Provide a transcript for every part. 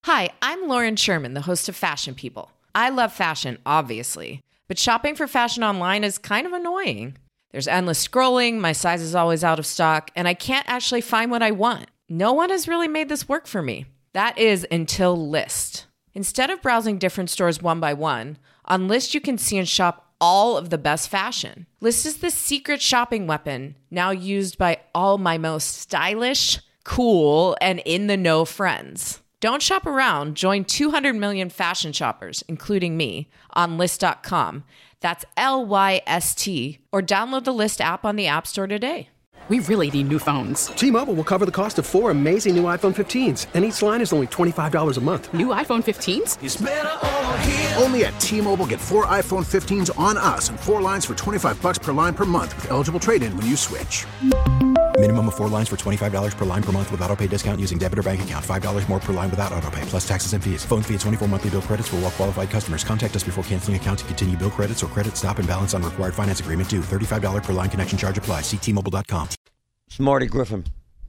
Hi, I'm Lauren Sherman, the host of Fashion People. I love fashion, obviously, but shopping for fashion online is kind of annoying. There's endless scrolling, my size is always out of stock, and I can't actually find what I want. No one has really made this work for me. That is until Lyst. Instead of browsing different stores one by one, on Lyst you can see and shop all of the best fashion. Lyst is the secret shopping weapon, now used by all my most stylish, cool, and in-the-know friends. Don't shop around. Join 200 million fashion shoppers, including me, on Lyst.com. That's Lyst, or download the Lyst app on the App Store today. We really need new phones. T-Mobile will cover the cost of 4 amazing new iPhone 15s, and each line is only $25 a month. New iPhone 15s? It's better over here. Only at T-Mobile, get 4 iPhone 15s on us and 4 lines for $25 per line per month with eligible trade-in when you switch. Minimum of 4 lines for $25 per line per month with autopay discount using debit or bank account. $5 more per line without autopay, plus taxes and fees. Phone fee at 24 monthly bill credits for well-qualified customers. Contact us before canceling account to continue bill credits or credit stop and balance on required finance agreement due. $35 per line connection charge applies. See T-Mobile.com. It's Marty Griffin.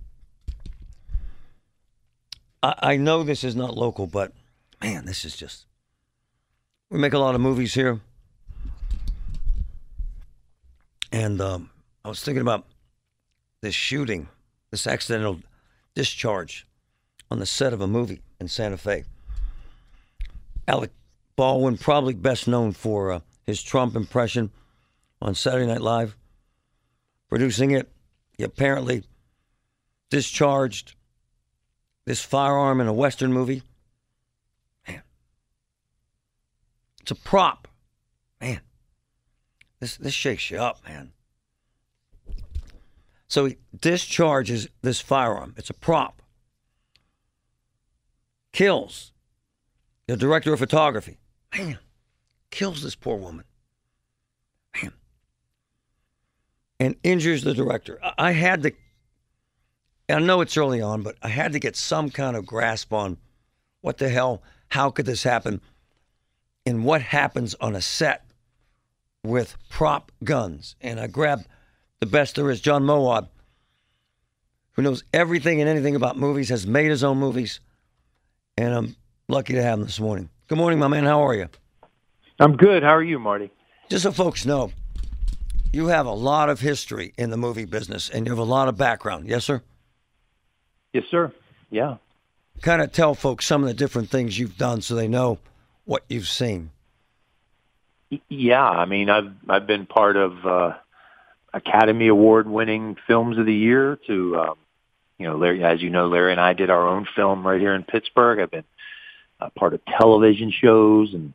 I know this is not local, but, man, this is just... We make a lot of movies here. And I was thinking about this shooting, this accidental discharge on the set of a movie in Santa Fe. Alec Baldwin, probably best known for his Trump impression on Saturday Night Live, producing it. He apparently discharged this firearm in a Western movie. Man. It's a prop. Man. This shakes you up, man. So he discharges this firearm. It's a prop. Kills the director of photography. Man. Kills this poor woman. Man. And injures the director. I had to, I know it's early on, but I had to get some kind of grasp on what the hell, how could this happen, and what happens on a set with prop guns. And I grabbed the best there is, John Mowad, who knows everything and anything about movies, has made his own movies, and I'm lucky to have him this morning. Good morning, my man. How are you? I'm good. How are you, Marty? Just so folks know, you have a lot of history in the movie business, and you have a lot of background. Yes, sir? Yes, sir. Yeah. Kind of tell folks some of the different things you've done so they know what you've seen. Yeah, I mean, I've been part of Academy Award-winning Films of the Year to, Larry, as you know, Larry and I did our own film right here in Pittsburgh. I've been part of television shows, and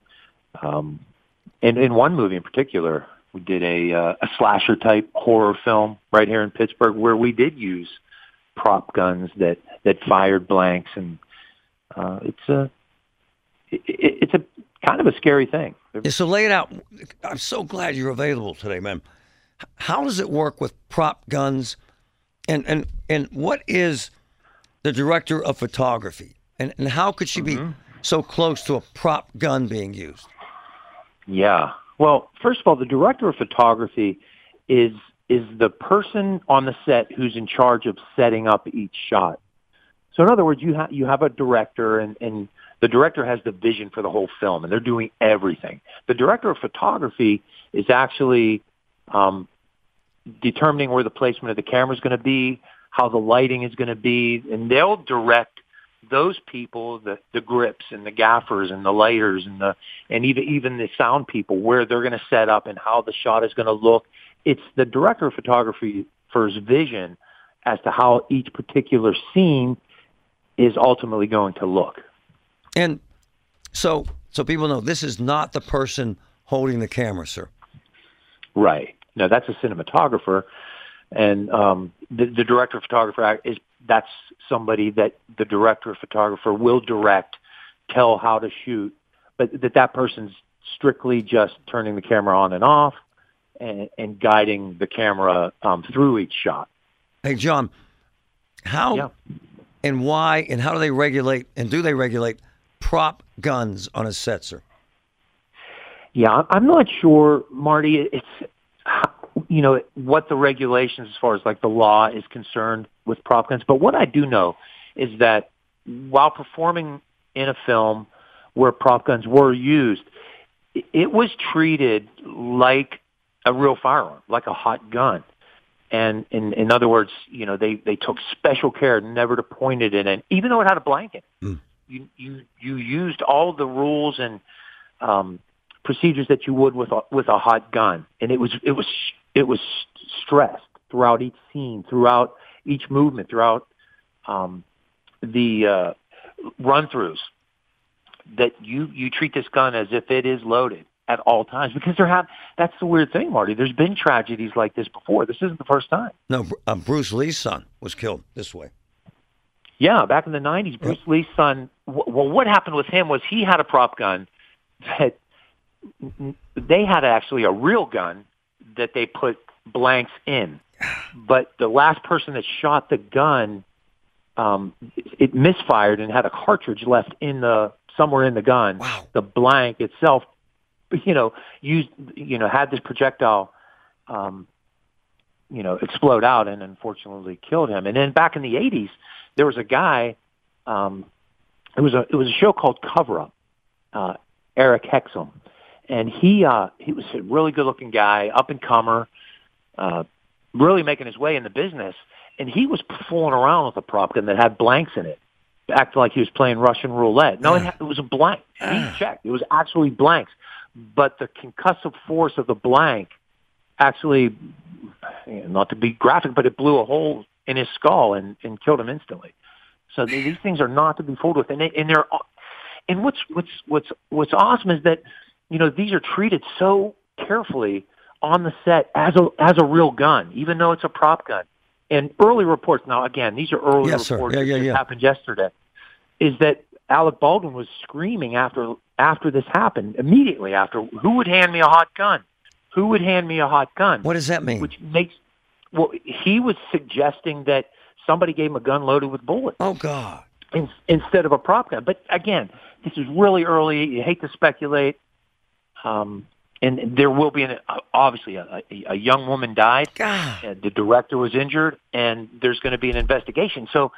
in one movie in particular, we did a slasher-type horror film right here in Pittsburgh where we did use prop guns that fired blanks, and it's a kind of a scary thing. Yeah, so lay it out. I'm so glad you're available today, man. How does it work with prop guns, and what is the director of photography, and how could she be so close to a prop gun being used? Yeah. Well, first of all, the director of photography is the person on the set who's in charge of setting up each shot. So in other words, you have a director, and the director has the vision for the whole film, and they're doing everything. The director of photography is actually determining where the placement of the camera is going to be, how the lighting is going to be, and they'll direct those people, the grips and the gaffers and the lighters and even the sound people, where they're going to set up and how the shot is going to look. It's the director of photography's vision as to how each particular scene is ultimately going to look. And so people know this is not the person holding the camera, sir. Right. No, that's a cinematographer, and the director of photography that's somebody that the director of photographer will direct, tell how to shoot, but that person's strictly just turning the camera on and off and guiding the camera through each shot. Hey, John, how and why and how do they regulate, and do they regulate prop guns on a set, sir? Yeah, I'm not sure, Marty. It's, what the regulations as far as like the law is concerned with prop guns. But what I do know is that while performing in a film where prop guns were used, it was treated like a real firearm, like a hot gun. And in other words, they took special care never to point it in. And even though it had a blanket, you used all the rules and procedures that you would with a hot gun. And it was stressed throughout each scene, throughout each movement, throughout the run-throughs, that you treat this gun as if it is loaded at all times, because that's the weird thing, Marty. There's been tragedies like this before. This isn't the first time. No, Bruce Lee's son was killed this way. Yeah, back in the 90s, Bruce Lee's son, well, what happened with him was he had a prop gun that they had actually a real gun that they put blanks in. But the last person that shot the gun, it misfired and had a cartridge left somewhere in the gun. Wow. The blank itself, had this projectile, explode out and unfortunately killed him. And then back in the 80s, there was a guy, it was a show called Cover Up, Eric Hexum. And he was a really good looking guy, up and comer, really making his way in the business. And he was fooling around with a prop gun that had blanks in it, acting like he was playing Russian roulette. No, it was a blank. He checked. It was actually blanks. But the concussive force of the blank actually, not to be graphic, but it blew a hole in his skull and killed him instantly. So these things are not to be fooled with. And what's awesome is that, these are treated so carefully on the set as a real gun, even though it's a prop gun. And early reports, now again, these are early reports that happened yesterday, is that Alec Baldwin was screaming after this happened, immediately after, who would hand me a hot gun? Who would hand me a hot gun? What does that mean? He was suggesting that somebody gave him a gun loaded with bullets. Oh, God. Instead of a prop gun. But again, this is really early. You hate to speculate. And there will be, obviously, a young woman died. God. The director was injured, and there's going to be an investigation. So,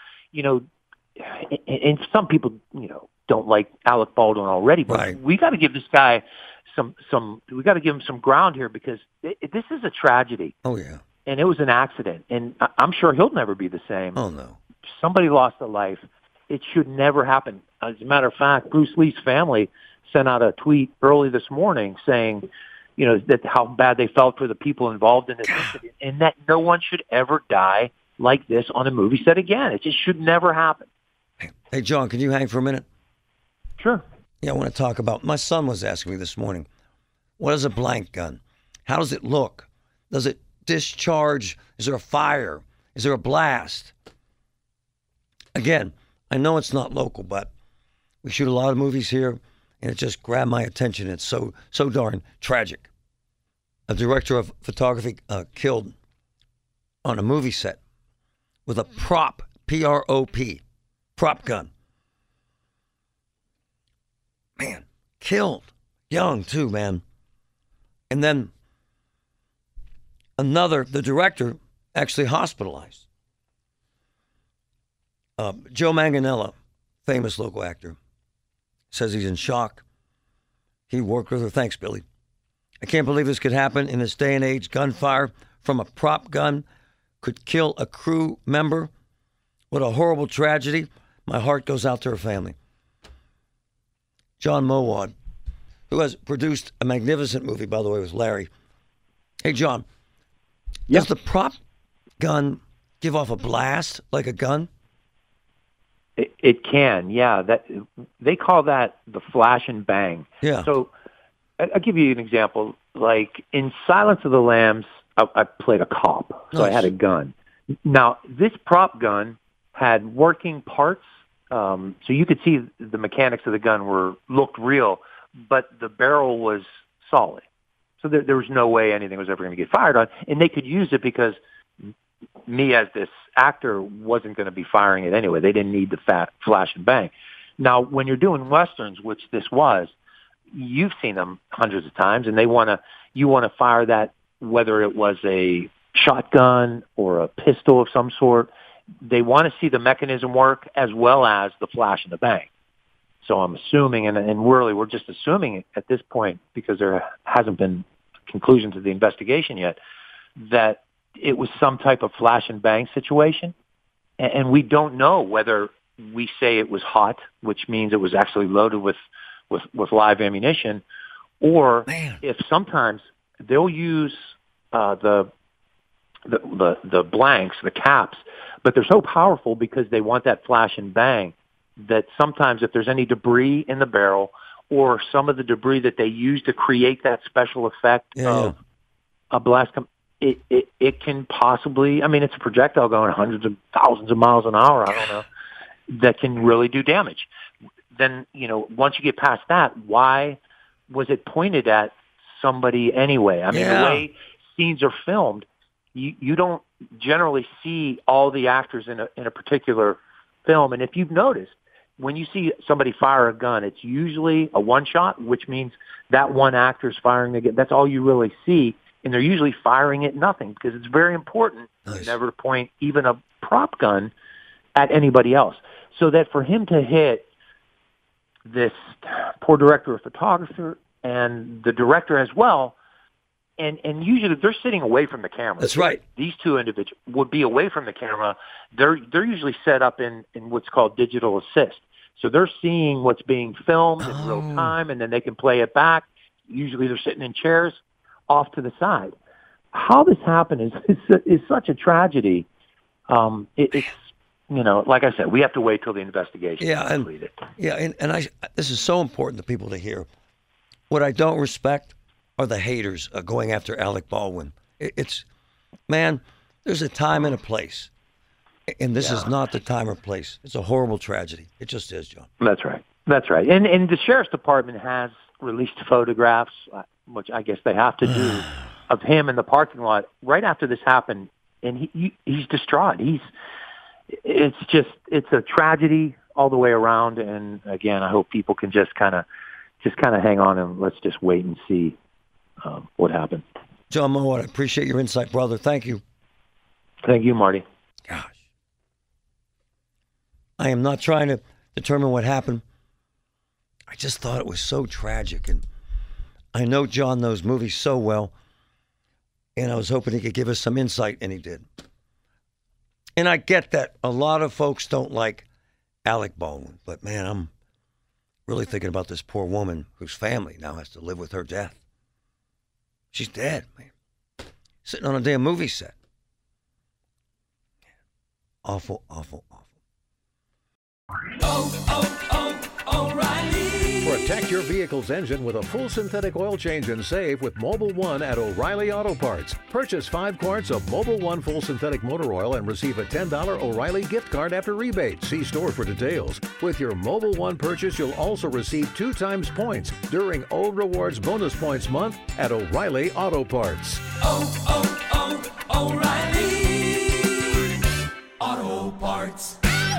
and some people, don't like Alec Baldwin already, but we got to give this guy we got to give him some ground here, because this is a tragedy. Oh, yeah. And it was an accident, and I'm sure he'll never be the same. Oh, no. Somebody lost a life. It should never happen. As a matter of fact, Bruce Lee's family sent out a tweet early this morning saying, that how bad they felt for the people involved in this incident, and that no one should ever die like this on a movie set again. It just should never happen. Hey, John, can you hang for a minute? Sure. Yeah, I want to talk about, my son was asking me this morning, what is a blank gun? How does it look? Does it discharge? Is there a fire? Is there a blast? Again, I know it's not local, but we shoot a lot of movies here, and it just grabbed my attention. It's so darn tragic. A director of photography killed on a movie set with a prop, P-R-O-P, prop gun. Man, killed. Young, too, man. And then the director, actually hospitalized. Joe Manganiello, famous local actor, says he's in shock. He worked with her. Thanks, Billy. I can't believe this could happen in this day and age. Gunfire from a prop gun could kill a crew member. What a horrible tragedy. My heart goes out to her family. John Mowad, who has produced a magnificent movie, by the way, with Larry. Hey, John, does the prop gun give off a blast like a gun? It can, yeah. They call that the flash and bang. Yeah. So I'll give you an example. Like in Silence of the Lambs, I played a cop, so I had a gun. Now, this prop gun had working parts, so you could see the mechanics of the gun looked real, but the barrel was solid. So there was no way anything was ever going to get fired on, and they could use it because me as this actor wasn't going to be firing it anyway. They didn't need the flash and bang. Now, when you're doing Westerns, which this was, you've seen them hundreds of times, and you want to fire that, whether it was a shotgun or a pistol of some sort. They want to see the mechanism work as well as the flash and the bang. So I'm assuming, and really we're just assuming at this point because there hasn't been a conclusion to the investigation yet, that it was some type of flash and bang situation. And we don't know whether we say it was hot, which means it was actually loaded with live ammunition, or if sometimes they'll use the blanks, the caps, but they're so powerful because they want that flash and bang that sometimes if there's any debris in the barrel or some of the debris that they use to create that special effect of a blast, it can possibly, I mean, it's a projectile going hundreds of thousands of miles an hour, I don't know, that can really do damage. Then, once you get past that, why was it pointed at somebody anyway? I mean, the way scenes are filmed, you don't generally see all the actors in a particular film. And if you've noticed, when you see somebody fire a gun, it's usually a one shot, which means that one actor's firing again. That's all you really see. And they're usually firing at nothing because it's very important never to point even a prop gun at anybody else. So that for him to hit this poor director of photography and the director as well, and usually they're sitting away from the camera. That's right. These two individuals would be away from the camera. They're usually set up in what's called digital assist. So they're seeing what's being filmed in real time, and then they can play it back. Usually they're sitting in chairs off to the side. How this happened is such a tragedy. It's like I said, we have to wait till the investigation is completed. And this is so important to people to hear. What I don't respect are the haters going after Alec Baldwin. There's a time and a place. And this is not the time or place. It's a horrible tragedy. It just is, John. That's right. And the Sheriff's Department has released photographs, which I guess they have to do, of him in the parking lot right after this happened. And he's distraught. It's a tragedy all the way around. And again, I hope people can just kind of hang on and let's just wait and see what happened. John Mowat, I appreciate your insight, brother. Thank you. Thank you, Marty. Gosh. I am not trying to determine what happened. I just thought it was so tragic. And I know John knows movies so well. And I was hoping he could give us some insight, and he did. And I get that a lot of folks don't like Alec Baldwin. But, man, I'm really thinking about this poor woman whose family now has to live with her death. She's dead, man. Sitting on a damn movie set. Awful, awful, awful. O'Reilly. Protect your vehicle's engine with a full synthetic oil change and save with Mobil 1 at O'Reilly Auto Parts. Purchase 5 quarts of Mobil 1 full synthetic motor oil and receive a $10 O'Reilly gift card after rebate. See store for details. With your Mobil 1 purchase, you'll also receive 2 times points during Old Rewards Bonus Points Month at O'Reilly Auto Parts. O'Reilly Auto Parts.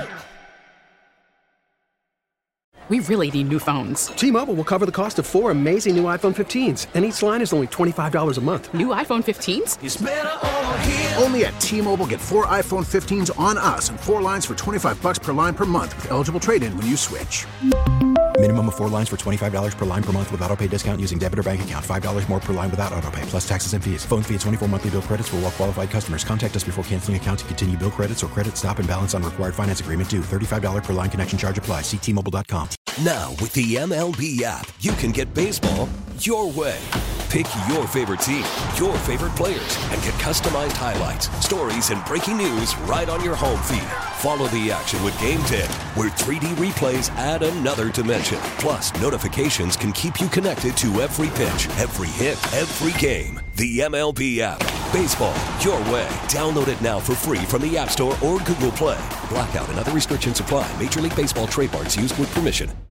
We really need new phones. T-Mobile will cover the cost of 4 amazing new iPhone 15s, and each line is only $25 a month. New iPhone 15s? It's better over here. Only at T-Mobile, get 4 iPhone 15s on us and 4 lines for $25 per line per month with eligible trade-in when you switch. Minimum of 4 lines for $25 per line per month with autopay discount using debit or bank account. $5 more per line without autopay, plus taxes and fees. Phone fee at 24 monthly bill credits for well-qualified customers. Contact us before canceling account to continue bill credits or credit stop and balance on required finance agreement due. $35 per line connection charge applies. See T-Mobile.com. Now, with the MLB app, you can get baseball your way. Pick your favorite team, your favorite players, and get customized highlights, stories, and breaking news right on your home feed. Follow the action with Game Tip, where 3D replays add another dimension. Plus, notifications can keep you connected to every pitch, every hit, every game. The MLB app. Baseball your way. Download it now for free from the App Store or Google Play. Blackout and other restrictions apply. Major League Baseball trademarks used with permission.